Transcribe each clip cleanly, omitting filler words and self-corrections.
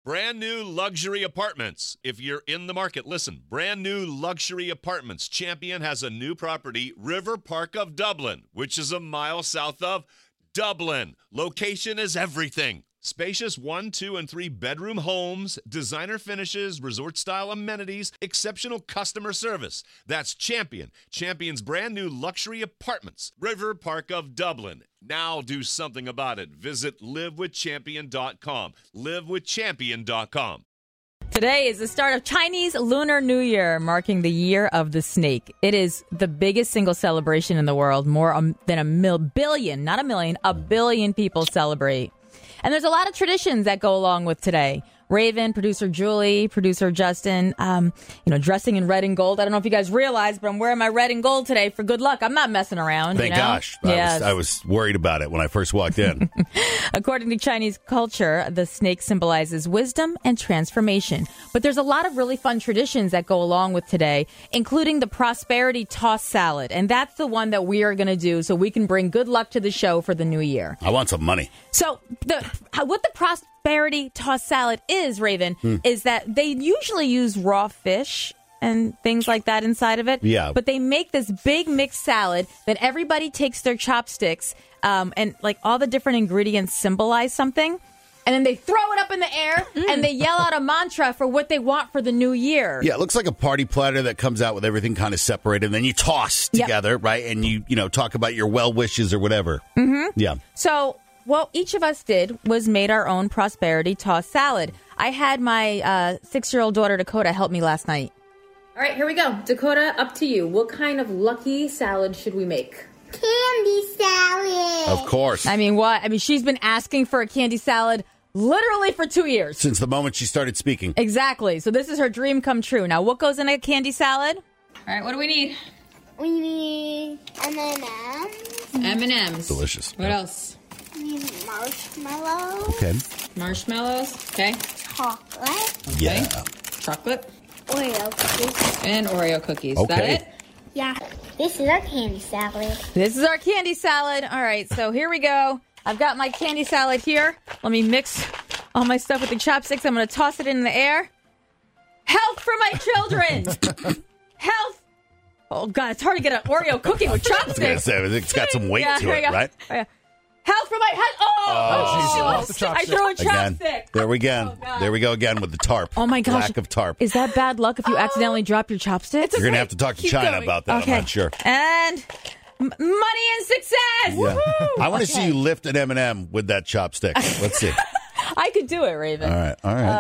Brand new luxury apartments. If you're in the market, listen. Brand new luxury apartments. Champion has a new property, River Park of Dublin, which is a mile south of Dublin. Location is everything. Spacious 1, 2, and 3 bedroom homes, designer finishes, resort-style amenities, exceptional customer service. That's Champion. Champion's brand new luxury apartments, River Park of Dublin. Now do something about it. Visit livewithchampion.com. Livewithchampion.com. Today is the start of Chinese Lunar New Year, marking the Year of the Snake. It is the biggest single celebration in the world. More than a billion, not a million, a billion people celebrate. And there's a lot of traditions that go along with today. Raven, producer Julie, producer Justin, dressing in red and gold. I don't know if you guys realize, but I'm wearing my red and gold today for good luck. I'm not messing around. Thank gosh. Yes. I was worried about it when I first walked in. According to Chinese culture, the snake symbolizes wisdom and transformation. But there's a lot of really fun traditions that go along with today, including the prosperity toss salad. And that's the one that we are going to do so we can bring good luck to the show for the new year. I want some money. So what the prosperity toss salad is, Raven, is that they usually use raw fish and things like that inside of it. Yeah. But they make this big mixed salad that everybody takes their chopsticks and like all the different ingredients symbolize something. And then they throw it up in the air and they yell out a mantra for what they want for the new year. Yeah, it looks like a party platter that comes out with everything kind of separated. And then you toss together, right? And you talk about your well wishes or whatever. Mm-hmm. Yeah. So what each of us did was made our own prosperity toss salad. I had my 6-year-old daughter, Dakota, help me last night. All right, here we go. Dakota, up to you. What kind of lucky salad should we make? Candy salad. Of course. I mean, what? I mean, she's been asking for a candy salad literally for 2 years. Since the moment she started speaking. Exactly. So this is her dream come true. Now, what goes in a candy salad? All right, what do we need? We need M&M's. M&M's. Delicious. What else? We need marshmallows. Okay. Marshmallows. Okay. Chocolate. Yeah. Chocolate. Oreo cookies. And Oreo cookies. Okay. Is that it? Yeah. This is our candy salad. This is our candy salad. All right, so here we go. I've got my candy salad here. Let me mix all my stuff with the chopsticks. I'm going to toss it in the air. Health for my children. Health. Oh, God, it's hard to get an Oreo cookie with chopsticks. It's got some weight to here we it, go. right? Oh, yeah. Health for my head. I threw a chopstick. Again. There we go. God. There we go again with the tarp. Oh, my gosh. Lack of tarp. Is that bad luck if you accidentally drop your chopsticks? You're going to have to talk to China about that. Okay. I'm not sure. And money and success. Yeah. I want to see you lift an M&M with that chopstick. Let's see. I could do it, Raven. All right.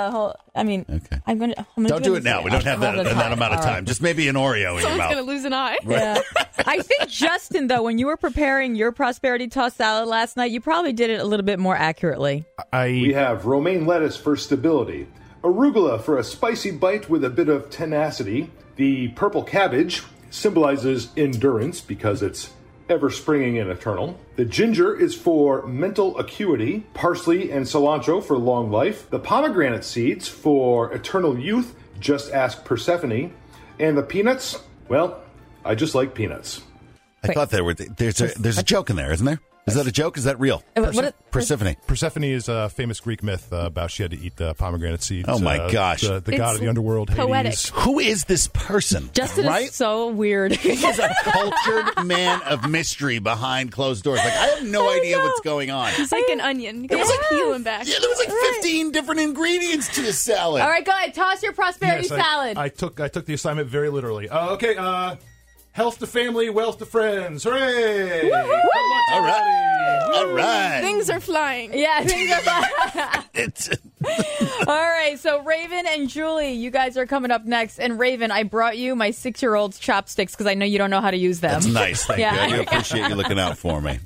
Okay. I'm going to Don't do it now. We don't have that amount of time. Just maybe an Oreo in your Someone's mouth. going to lose an eye. Yeah. I think, Justin, though, when you were preparing your prosperity toss salad last night, you probably did it a little bit more accurately. We have romaine lettuce for stability, arugula for a spicy bite with a bit of tenacity. The purple cabbage symbolizes endurance because it's ever springing and eternal. The ginger is for mental acuity, parsley and cilantro for long life, the pomegranate seeds for eternal youth, just ask Persephone, and the peanuts, well, I just like peanuts. I thought there's a joke in there, isn't there? Is that a joke? Is that real? Persephone. Persephone is a famous Greek myth about she had to eat the pomegranate seeds. Oh, my gosh. The god of the underworld, poetic. Hades. Who is this person? Justin right? is so weird. He's a cultured man of mystery behind closed doors. Like, I have no idea what's going on. It's like an onion. You gotta peel him back. Yeah, there was like 15 different ingredients to this salad. All right, go ahead. Toss your prosperity salad. I took the assignment very literally. Health to family, wealth to friends. Hooray! Good luck to All right. everybody. All right. Things are flying. Yeah, things are fine. All right, so Raven and Julie, you guys are coming up next. And Raven, I brought you my 6-year-old's chopsticks because I know you don't know how to use them. That's nice. Thank you. I do appreciate you looking out for me.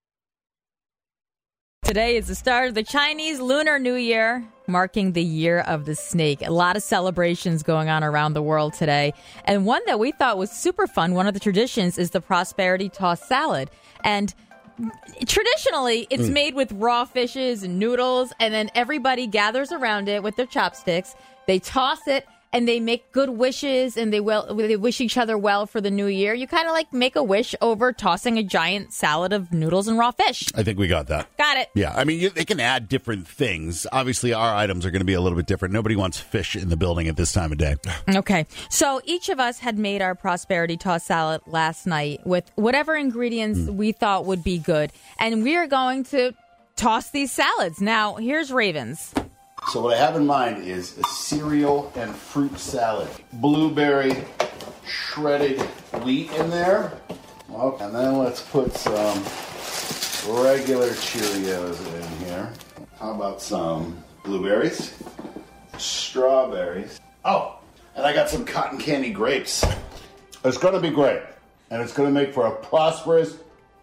Today is the start of the Chinese Lunar New Year, marking the Year of the Snake. A lot of celebrations going on around the world today. And one that we thought was super fun, one of the traditions, is the prosperity toss salad. And traditionally, it's made with raw fishes and noodles, and then everybody gathers around it with their chopsticks. They toss it, and they make good wishes and they wish each other well for the new year. You kind of like make a wish over tossing a giant salad of noodles and raw fish. I think we got that. Got it. Yeah, I mean, they can add different things. Obviously, our items are going to be a little bit different. Nobody wants fish in the building at this time of day. Okay, so each of us had made our prosperity toss salad last night with whatever ingredients we thought would be good, and we are going to toss these salads. Now, here's Raven's. So what I have in mind is a cereal and fruit salad. Blueberry, shredded wheat in there. Okay, and then let's put some regular Cheerios in here. How about some blueberries, strawberries. Oh, and I got some cotton candy grapes. It's going to be great, and it's going to make for a prosperous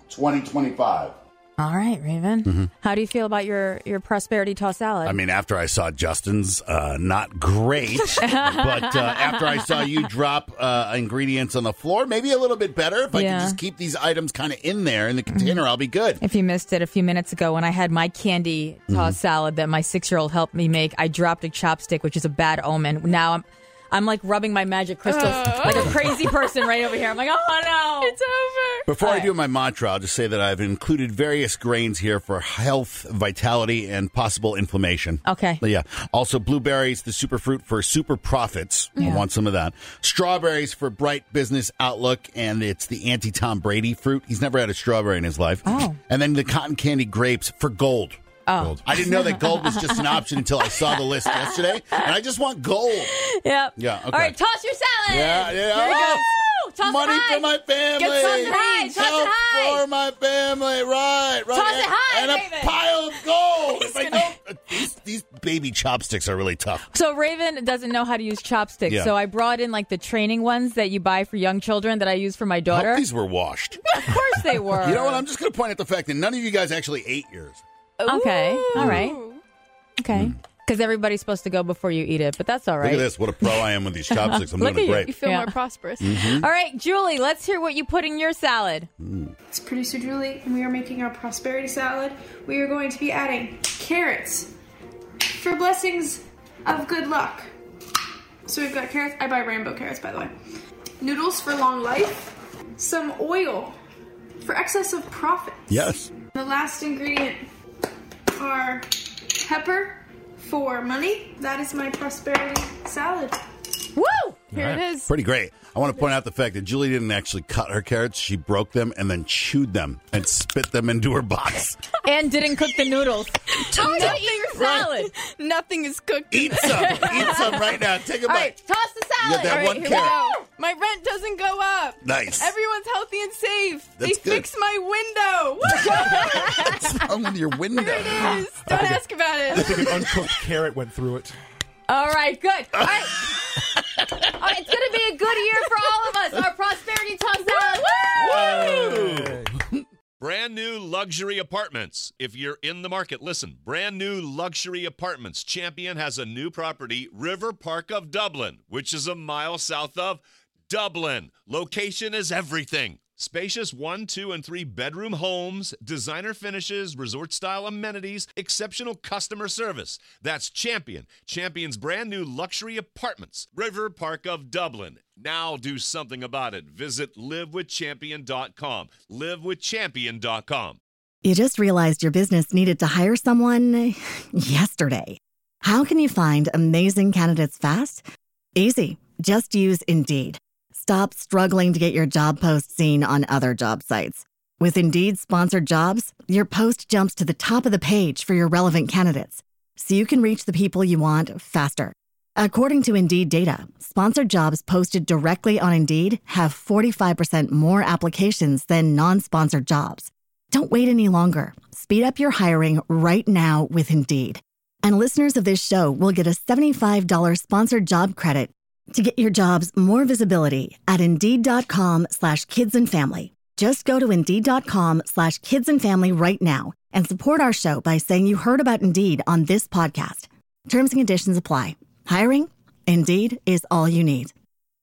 2025. All right, Raven. How do you feel about your prosperity toss salad? I mean, after I saw Justin's, not great. But after I saw you drop ingredients on the floor, maybe a little bit better. If I can just keep these items kind of in there in the container, I'll be good. If you missed it a few minutes ago when I had my candy toss salad that my 6-year-old helped me make, I dropped a chopstick, which is a bad omen. Now I'm like rubbing my magic crystals like a crazy person right over here. I'm like, oh no, it's over. Before I do my mantra, I'll just say that I've included various grains here for health, vitality, and possible inflammation. Okay. Yeah. Also, blueberries, the superfruit for super profits. I want some of that. Strawberries for bright business outlook, and it's the anti-Tom Brady fruit. He's never had a strawberry in his life. Oh. And then the cotton candy grapes for gold. Oh. Gold. I didn't know that gold was just an option until I saw the list yesterday, and I just want gold. Yep. Yeah, okay. All right, toss your salad. Yeah. Here it goes. Toss Money it high. for my family. Toss it high. Toss it Help high. for my family. Right. Toss it high, and Raven. a pile of gold. If I don't, these baby chopsticks are really tough. So Raven doesn't know how to use chopsticks, Yeah. so I brought in like the training ones that you buy for young children that I use for my I daughter. hope these were washed. Of course they were. You know what? I'm just going to point out the fact that none of you guys actually ate yours. Okay. All right. Okay. Because everybody's supposed to go before you eat it, but that's all right. Look at this. What a pro I am with these chopsticks. I'm Look doing at great. You feel Yeah. more prosperous. All right, Julie, let's hear what you put in your salad. It's producer Julie, and we are making our prosperity salad. We are going to be adding carrots for blessings of good luck. So we've got carrots. I buy rainbow carrots, by the way. Noodles for long life. Some oil for excess of profit. Yes. The last ingredient are pepper for money. That is my prosperity salad. Woo! Here it is. Pretty great. I want to point out the fact that Julie didn't actually cut her carrots. She broke them and then chewed them and spit them into her box. And didn't cook the noodles. How do you eat your salad? Nothing is cooked. Eat some. Eat some right now. Take a All right, bite. toss the You salad. got that All right, one here we carrot. go. My rent doesn't go up. Nice. Everyone's healthy and safe. That's they good. fixed my window. What's wrong with your window? There it is. Don't ask about I it. think an uncooked carrot went through it. All right, good. All right. All right, it's going to be a good year for all of us. Our prosperity toss salad. Woo! Brand new luxury apartments. If you're in the market, listen. Brand new luxury apartments. Champion has a new property, River Park of Dublin, which is a mile south of Dublin. Location is everything. Spacious 1, 2, and 3 bedroom homes, designer finishes, resort-style amenities, exceptional customer service. That's Champion. Champion's brand new luxury apartments. River Park of Dublin. Now do something about it. Visit livewithchampion.com. Livewithchampion.com. You just realized your business needed to hire someone yesterday. How can you find amazing candidates fast? Easy. Just use Indeed. Stop struggling to get your job post seen on other job sites. With Indeed sponsored jobs, your post jumps to the top of the page for your relevant candidates, so you can reach the people you want faster. According to Indeed data, sponsored jobs posted directly on Indeed have 45% more applications than non-sponsored jobs. Don't wait any longer. Speed up your hiring right now with Indeed. And listeners of this show will get a $75 sponsored job credit to get your jobs more visibility at Indeed.com/kidsandfamily. Just go to Indeed.com/kidsandfamily right now and support our show by saying you heard about Indeed on this podcast. Terms and conditions apply. Hiring? Indeed is all you need.